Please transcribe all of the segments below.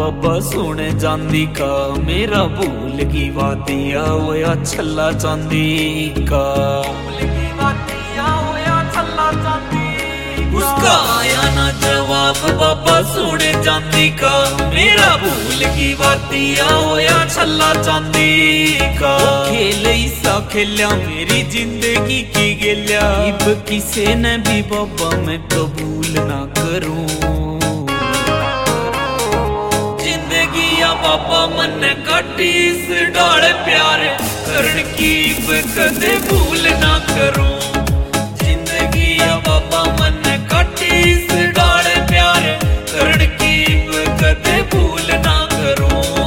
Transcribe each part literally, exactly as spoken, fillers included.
बाबा सुने जांदी का मेरा भूल की बातिया होया छल्ला चांदी का भूल की बातिया होया छल्ला चांदी उसका आया ना जवाब बाबा सुने जांदी का मेरा भूल की बातिया होया छल्ला चांदी का खेल ऐसा खेलिया मेरी जिंदगी की गेलिया इब किसे ने भी बाबा मैं कबूल ना करूं बाबा मन काटी इस डाले प्यार करण की कदे भूल ना करूं जिंदगी या बाबा मन काटी इस डाले प्यार करण की कदे भूल ना करूं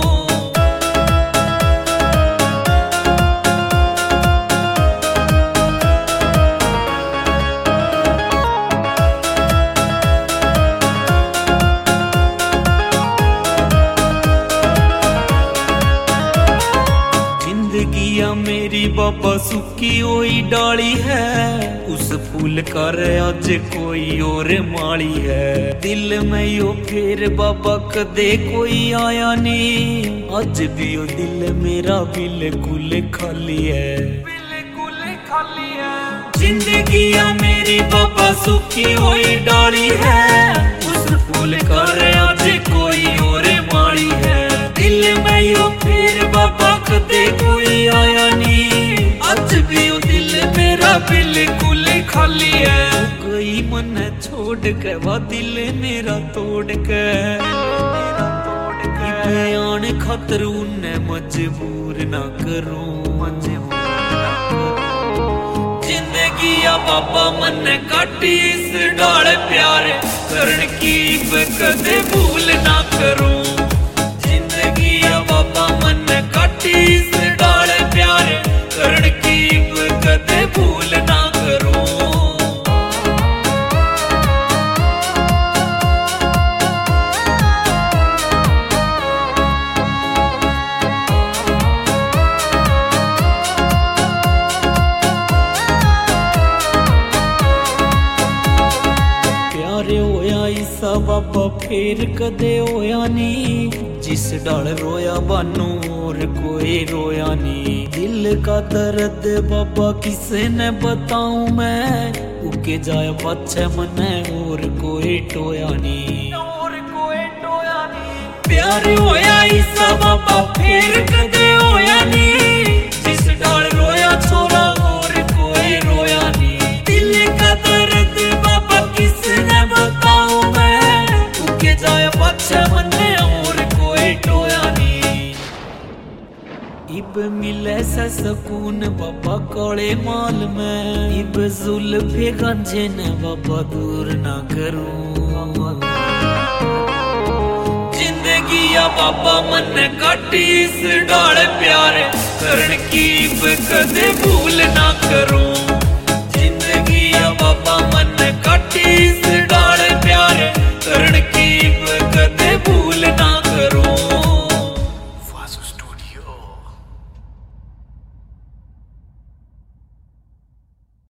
जिंदगिया मेरी बाबा सुखी हुई डाली है उस फूल का आज कोई और माली है दिल में यो फिर बाबा कदे कोई आया नहीं आज भी यो दिल मेरा बिल्कुल खाली है बिल्कुल खाली है जिंदगिया मेरी बाबा सुखी हुई डाली है उस फूल का आज कोई और माली है दिल में यो फिर बाबा कदे कोई आया नहीं आज भी वो दिल मेरा बिल्कुल खाली है कोई मन छोड़ के वो दिल मेरा तोड़ के मेरा तोड़ के बयान खातर उन्हें मजबूर ना करूं मजबूर ना करूं जिंदगी या बाबा मन काटी इस डाले प्यार करण की कदे भूल ना करूं बाबा मन काटी इस डाले प्यार करण की कदे भूल ना करूं प्यारे होया ईसा बाबा फिर कदे होया नहीं जिस डाल रोया बानू और कोई रोया नहीं दिल का दर्द बाबा किसे ने बताऊं मैं उके जाए बच्चे मने और कोई टोया नहीं और कोई टोया नहीं प्यार होया ईसा बाबा फिर कदे होया नहीं जिस डाल रोया छोरा और कोई रोया नहीं दिल का दर्द बाबा किसे ने बताऊं मैं उके जाए बच्चे मने इब मिले से सुकून बाबा कोले माल में इब जुल्फे गंजे ने बाबा दूर ना करूं जिंदगी या बाबा मन काटी इस डाले प्यार करण की कदे भूल ना करूं